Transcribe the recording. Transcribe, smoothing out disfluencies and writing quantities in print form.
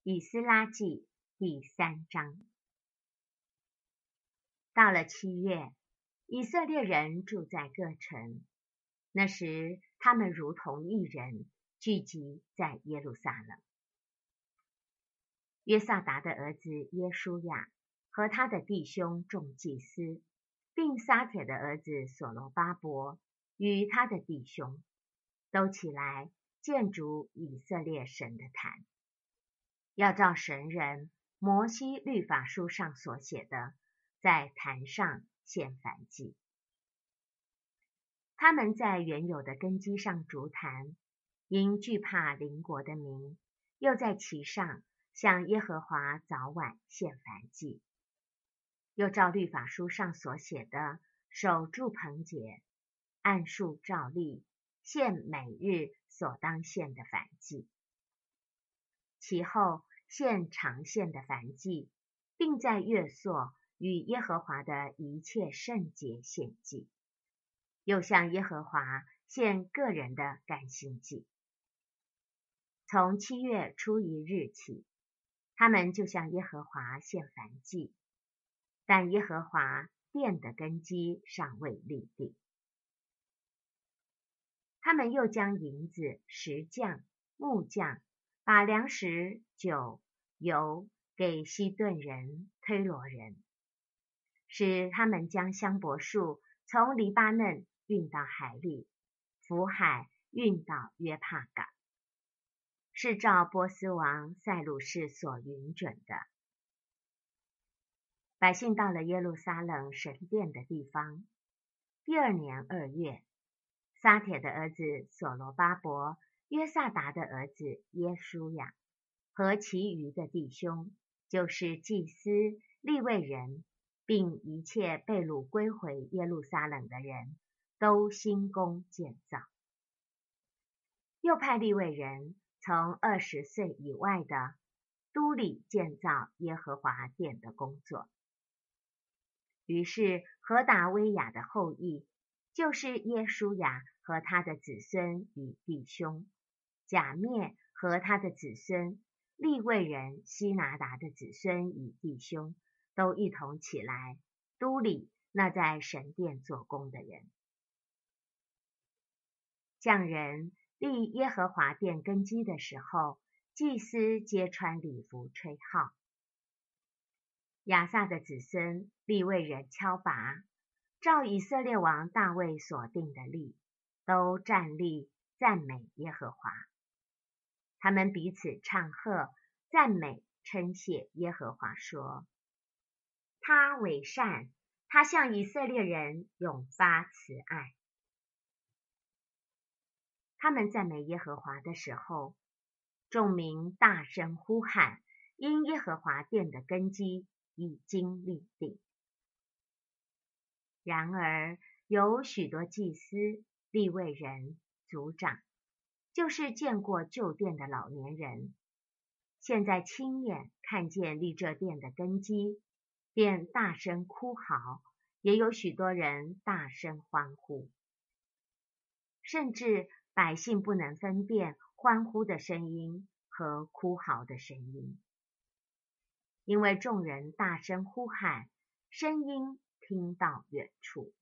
以斯拉记第3章。到了7月，以色列人住在各城。那时他们如同一人，聚集在耶路撒冷。约萨达的儿子耶书亚和他的弟兄众祭司，并撒铁的儿子所罗巴伯与他的弟兄，都起来建筑以色列神的坛，要照神人摩西律法书上所写的，在坛上献燔祭。他们在原有的根基上筑坛，因惧怕邻国的民，又在其上向耶和华早晚献燔祭，又照律法书上所写的，守住棚节，按数照例献每日所当献的燔祭。其后献常献的燔祭，并在月朔与耶和华的一切圣节献祭，又向耶和华献个人的甘心祭。从7月初1日起，他们就向耶和华献燔祭，但耶和华殿的根基尚未立定。他们又将银子、石匠、木匠，把粮食、酒、油给西顿人、推罗人，使他们将香柏树从黎巴嫩运到海里，浮海运到约帕港，是照波斯王塞鲁士所允准的。百姓到了耶路撒冷神殿的地方。第2年2月，撒铁的儿子所罗巴伯、约萨达的儿子耶书亚和其余的弟兄，就是祭司、利未人，并一切被掳归回耶路撒冷的人，都兴工建造。又派利未人从20岁以外的都里建造耶和华殿的工作。于是何达威雅的后裔，就是耶书亚和他的子孙与弟兄，甲篾和他的子孙，利未人希拿达的子孙与弟兄，都一同起来都理那在神殿做工的人。匠人立耶和华殿根基的时候，祭司皆穿礼服吹号。亚萨的子孙利未人敲拔，照以色列王大卫所定的例，都站立赞美耶和华。他们彼此唱和，赞美称谢耶和华，说：他为善，他向以色列人永发慈爱。他们赞美耶和华的时候，众民大声呼喊，因耶和华殿的根基已经立定。然而有许多祭司、利未人、族长，就是见过旧殿的老年人，现在亲眼看见立这殿的根基，便大声哭嚎，也有许多人大声欢呼，甚至百姓不能分辨欢呼的声音和哭嚎的声音，因为众人大声呼喊，声音听到远处。